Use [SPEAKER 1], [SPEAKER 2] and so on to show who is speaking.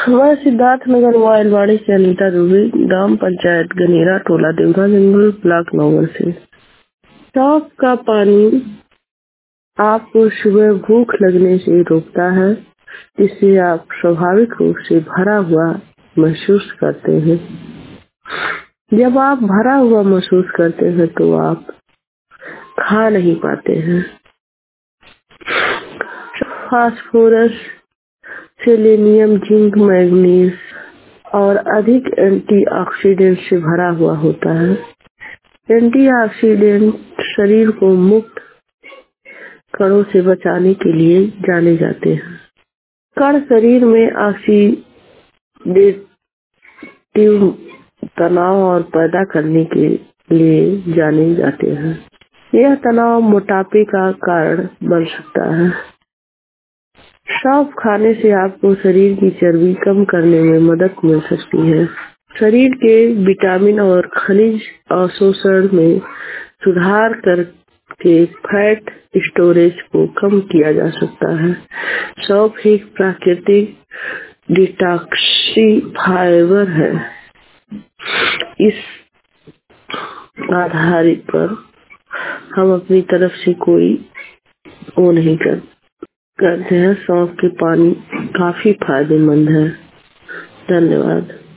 [SPEAKER 1] हमारे सिद्धार्थ नगर वाइलवाड़ी से अनीता दुबे, ग्राम पंचायत गनेरा, टोला देवरा जंगल, ब्लॉक नंबर से। सौंफ का पानी आपको सुबह भूख लगने से रोकता है, जिससे आप स्वाभाविक रूप से भरा हुआ महसूस करते हैं। जब आप भरा हुआ महसूस करते हैं तो आप खा नहीं पाते हैं। फास्फोरस, सेलेनियम, जिंक, मैग्नीज और अधिक एंटीऑक्सीडेंट से भरा हुआ होता है। एंटीऑक्सीडेंट शरीर को मुक्त कणों से बचाने के लिए जाने जाते हैं। कण शरीर में ऑक्सीडेटिव तनाव और पैदा करने के लिए जाने जाते हैं। यह तनाव मोटापे का कारण बन सकता है। सौंफ खाने से आपको शरीर की चर्बी कम करने में मदद मिल सकती है। शरीर के विटामिन और खनिज अवशोषण में सुधार करके फैट स्टोरेज को कम किया जा सकता है। सौंफ एक प्राकृतिक डिटॉक्सिफायर है। इस आधारित पर हम अपनी तरफ से कोई वो नहीं करते हैं। सौंफ के पानी काफी फायदेमंद है। धन्यवाद।